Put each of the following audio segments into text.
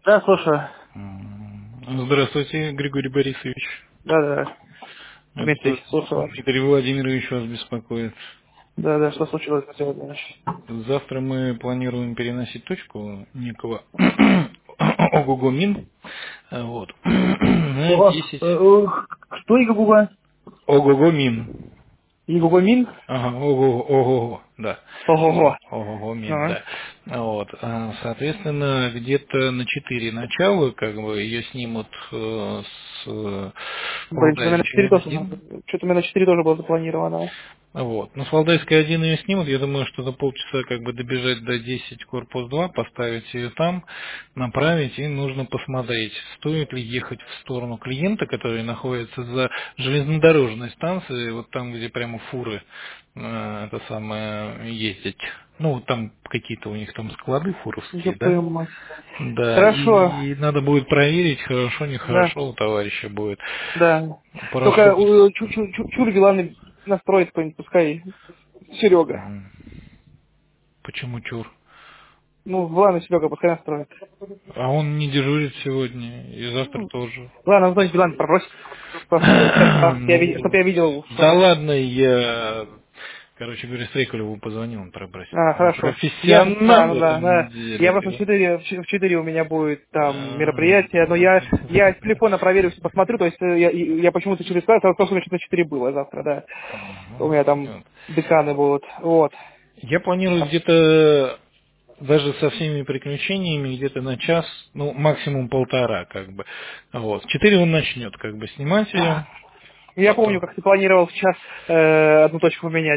Да, слушаю. Здравствуйте, Григорий Борисович. Да, да. Это Дмитрий, слушаю вас. Дмитрий Владимирович вас беспокоит. Да, да, что случилось на сегодня? Завтра мы планируем переносить точку некого Ого-го Мин. Вот. На Ого, 10. что Игогуга? Ого-го Мин. Игогуга Мин? Ага, ого-го, да. Ого-го. Ого-го Мин, Ага. да. Вот. Соответственно, где-то на 4 начала, как бы, ее снимут с Блин, что-то у меня на 4 Валдайской тоже, 1. что-то у меня на 4 тоже было запланировано. Вот. Ну, с Валдайской 1 ее снимут. Я думаю, что за полчаса как бы добежать до 10 корпус 2, поставить ее там, направить, и нужно посмотреть, стоит ли ехать в сторону клиента, который находится за железнодорожной станцией, вот там, где прямо фуры это самое ездить. Ну, вот там какие-то у них там склады фуровские, да? Ёпою мать. Да, Хорошо. и надо будет проверить, хорошо, Да, нехорошо у товарища будет. да. Прошу. Только чур Виланы настроит кто-нибудь, пускай Серега. М, Почему чур? Ну, Виланы Серега пускай настроит. А он не дежурит сегодня, и завтра тоже. Ладно, ну, значит, Вилан попросит. Просто, чтоб Ну, я видел, да что... ладно, я, короче говоря, Стрекалеву позвонил, он пробросит. А, Он хорошо. Я, профессионал да, в ну да, этом да. Я деле. просто в четыре у меня будет там А, мероприятие, но я с телефона проверю, все посмотрю, то есть я почему-то через сказал, что значит на 4 было завтра, да. У меня там вот. деканы будут. Вот. Я планирую где-то даже со всеми приключениями где-то на час, ну максимум полтора, как бы. Вот. В 4 он начнет как бы снимать ее. Я помню, как ты планировал в час одну точку поменять.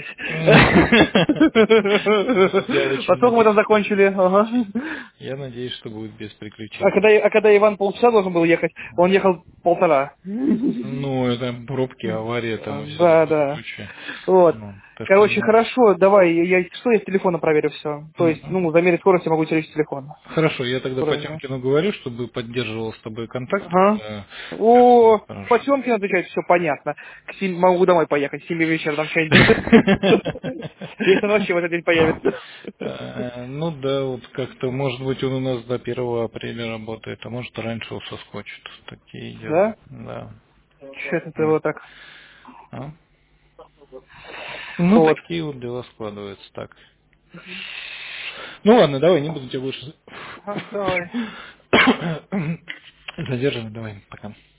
Я очень Потом мы там надеюсь. закончили. Ага. Я надеюсь, что будет без А приключений. когда Иван полчаса должен был ехать, он ехал полтора. Ну, это пробки, авария там и все Да, такое да. прочее. Вот. Ну, так что, Короче, ну, хорошо, давай, я с телефона проверю все. То есть, мгм. ну, замерить скорость я могу через телефон. Хорошо, я тогда Правильно. Потемкину говорю, чтобы поддерживал с тобой контакт. Ага. Всё О, по хорошо. съемке отвечать, все понятно. Могу домой поехать, в 7 вечера там что-нибудь. Если он вообще в этот день появится. Ну да, вот как-то, может быть, он у нас до 1 апреля работает, а может раньше он соскочит. Такие дела. Да? Да. Что-то ты вот так. А? Ну, Вот. такие вот дела складываются так. Ну ладно, давай, не буду тебя больше Ага, давай. задерживать, давай, пока.